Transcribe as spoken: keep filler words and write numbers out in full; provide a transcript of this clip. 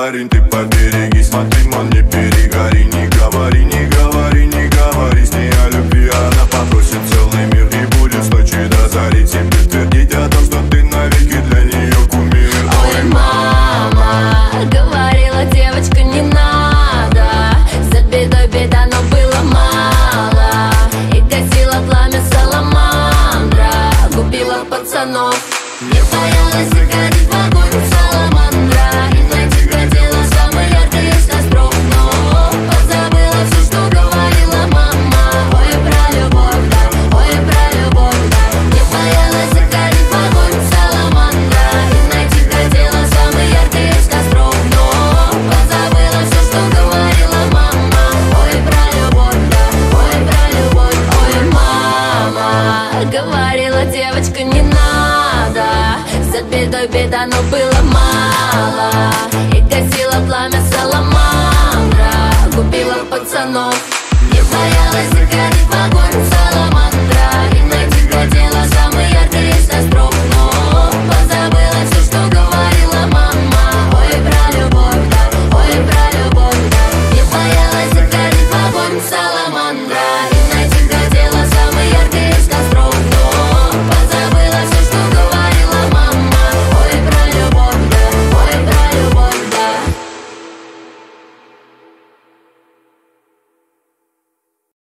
парень, ты побереги. Смотри, мон, не перегори. Не говори, не говори, не говори с ней о любви. Она попросит целый мир и будет с ночи до зари тебе твердить о том, что ты навеки для нее кумир. Ой, мама говорила, девочка, не надо. За бедой беда, но было мало. И гасила пламя саламандра, губила пацанов. Не боялась заходить в огонь саламандра. И найти хотела самый яркий из костров. Но позабыла все, что говорила мама. Ой, про любовь, да, ой, про любовь, да. Не боялась заходить в огонь саламандра. И найти хотела самый яркий из костров. Но позабыла все, что говорила мама. Ой, про любовь, да, ой, про любовь. Ой, мама говорила, девочка, не надо. За бедой беда, но было мало. И гасила пламя саламандра, губила пацанов. Не боялась заходить в огонь саламандра. И найти хотела самый яркий из костров. Но позабыла все, что говорила мама. Ой, про любовь, да, ой, про любовь, да. Не боялась заходить в огонь саламандра.